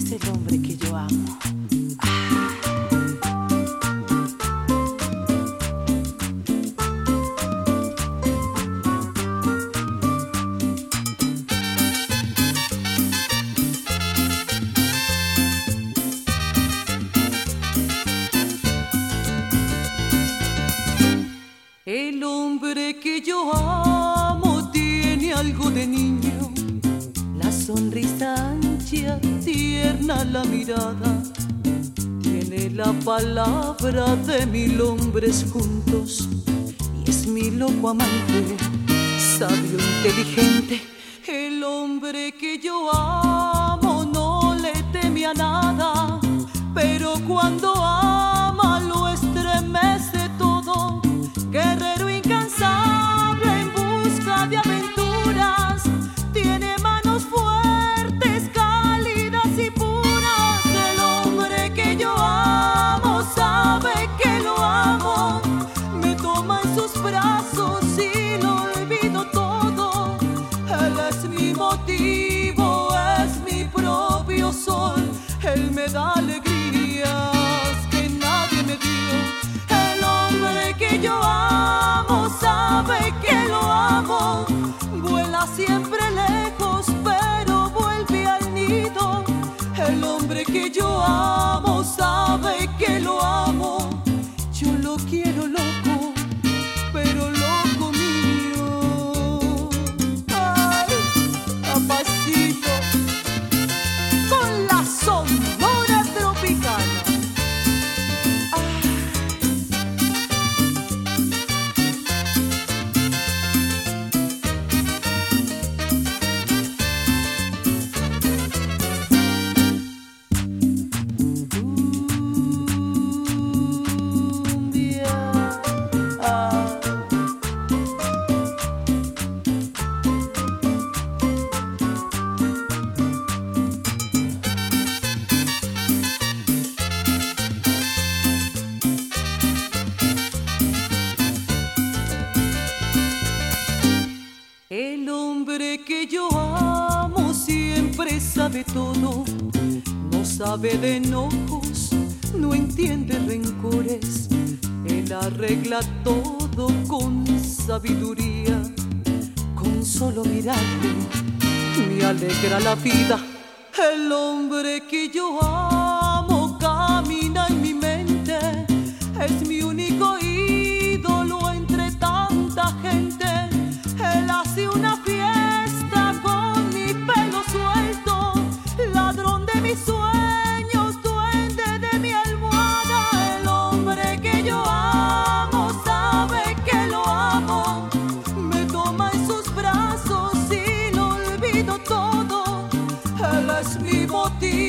es el hombre que yo amo. El hombre que yo amo tiene algo de niño, la sonrisa ancha, tierna la mirada, tiene la palabra de 1000 hombres juntos y es mi loco amante, sabio, inteligente. El hombre que yo amo no le teme a nada, pero cuando ama lo estremece todo. Guerrero incansable en busca de aventuras, tiene manos fuertes, cálidas y puras. El hombre que yo amo sabe que lo amo, me toma en sus brazos y lo olvido todo. Él es mi motivo, es mi propio sol, él me da alegrías que nadie me dio. El hombre que yo amo sabe que lo amo, vuela siempre lejos pero vuelve al nido. El hombre que yo amo sabe que lo amo, yo lo quiero loco, pero loco mío. Ay, papacito, con la Sonora Tropicana. El hombre que yo amo siempre sabe todo, no sabe de enojos, no entiende rencores, él arregla todo con sabiduría, con solo mirarte me alegra la vida. El hombre que yo amo camina en mi mente, es mi único ídolo entre tanta gente. Él hace una fiesta con mi pelo suelto, ladrón de mis sueños, duende de mi almohada. El hombre que yo amo sabe que lo amo, me toma en sus brazos y lo olvido todo. Él es mi motivo,